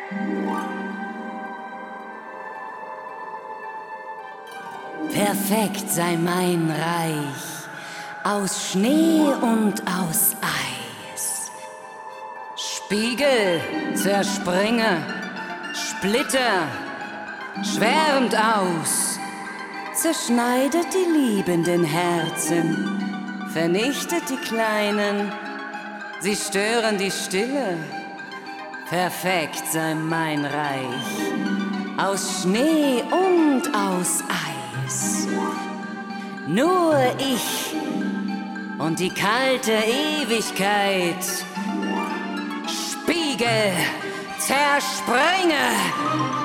Perfekt sei mein Reich, aus Schnee und aus Eis. Spiegel, zerspringe, Splitter, schwärmt aus, zerschneidet die liebenden Herzen, vernichtet die Kleinen, sie stören die Stille. Perfekt sei mein Reich, aus Schnee und aus Eis. Nur ich und die kalte Ewigkeit. Spiegel, zersprenge!